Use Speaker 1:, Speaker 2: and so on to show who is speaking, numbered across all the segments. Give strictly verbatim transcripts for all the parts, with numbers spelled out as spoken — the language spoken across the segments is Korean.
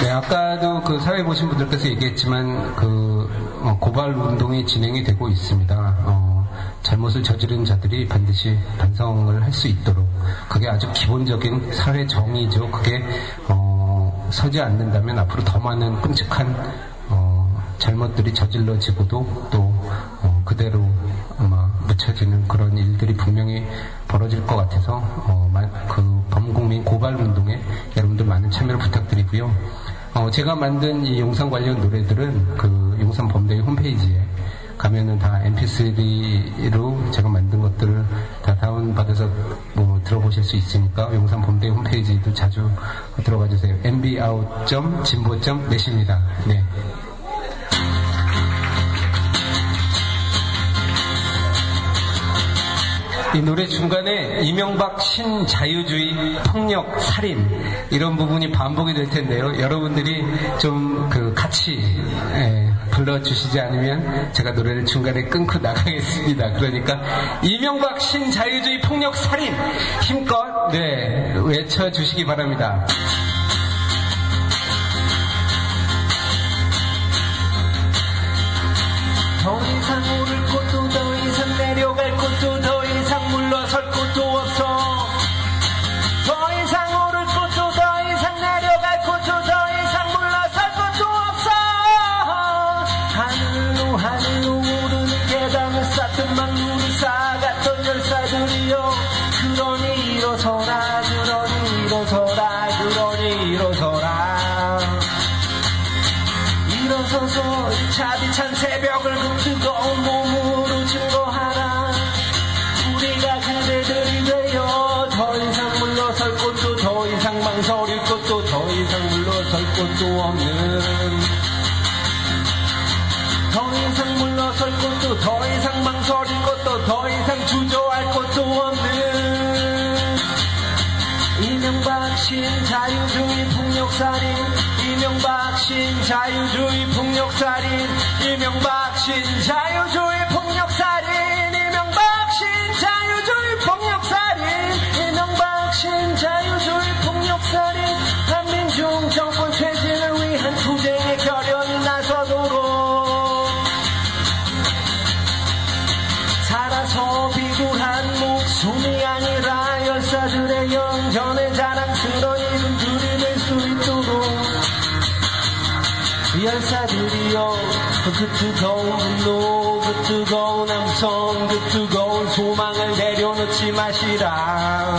Speaker 1: 네, 아까도 그 사회 보신 분들께서 얘기했지만 그 어, 고발 운동이 진행이 되고 있습니다. 어, 잘못을 저지른 자들이 반드시 반성을 할 수 있도록, 그게 아주 기본적인 사회 정의죠. 그게 어, 서지 않는다면 앞으로 더 많은 끔찍한 어, 잘못들이 저질러지고도 또 어, 그대로 아마 묻혀지는 그런 일들이 분명히 벌어질 것 같아서 어, 그 범국민 고발 운동에 여러분들 많은 참여를 부탁드리고요. 어, 제가 만든 이 용산 관련 노래들은 그 용산 범대의 홈페이지에 가면은 다 엠피쓰리로 제가 만든 것들을 다 다운받아서 뭐 들어보실 수 있으니까 용산 범대의 홈페이지도 자주 들어가 주세요. 엠비아웃 점 진보 점 넷입니다. 네. 이 노래 중간에 이명박 신자유주의 폭력 살인 이런 부분이 반복이 될 텐데요. 여러분들이 좀 그 같이 에, 불러주시지 않으면 제가 노래를 중간에 끊고 나가겠습니다. 그러니까 이명박 신자유주의 폭력 살인 힘껏 네 외쳐주시기 바랍니다.
Speaker 2: 더 이상 오를 곳도 더 이상 내려갈 곳도 더 이상 물러설 곳도 없어. 더 이상 오를 곳도 더 이상 내려갈 곳도 더 이상 물러설 곳도 없어. 하늘로 하늘로 오르는 계단을 쌓던 막루를 쌓아갔던 열사들이여, 그러니 일어서라 그러니 일어서라 그러니 일어서라. 일어서서 이 차디찬 새벽을 그 뜨거운 몸으로 증거하라. 우리가 그대들이 되어 더 이상 물러설 곳도 더 이상 망설일 곳도 더 이상 물러설 곳도 없는, 더 이상 물러설 곳도 더 이상 망설일 곳도 더 이상 주저할 곳도 없는 이명박 신자유주의 폭력살인, 이명박 신자유주의 폭력살인, 이명박 신자유주의 폭력살인, 이명박 신자유주의 폭력살인, 이명박 신자유주의 폭력살인. 한민중 정권 퇴진을 위한 투쟁에 결연히 나서도록 살아서 비굴한 목숨이 아니라 열사들의 영전의 자랑스러운 이름들이 낼 수 있도록 열사들이여, 그 뜨거운 분노, 그 뜨거운 함성, 그 뜨거운 소망을 내려놓지 마시라.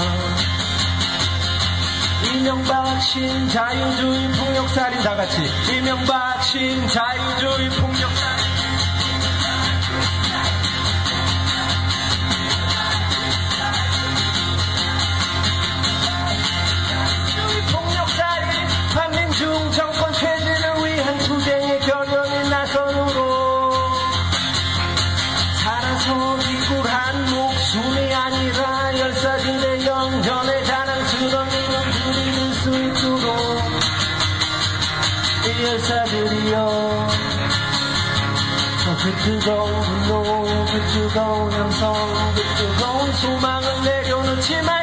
Speaker 2: 이명박 신자유주의 폭력살인, 다같이 이명박 신자유주의 폭력살인. 한민중 정권 퇴진을 위한 투쟁에 결연히 나서도록 살아서 비굴한 목숨이 아니라 열사들의 영전의 자랑스러운 이름들이 늘 수 있도록 이 열사들이여, 그 뜨거운 분노, 그 뜨거운 함성, 그 뜨거운 소망을 내려놓지 마.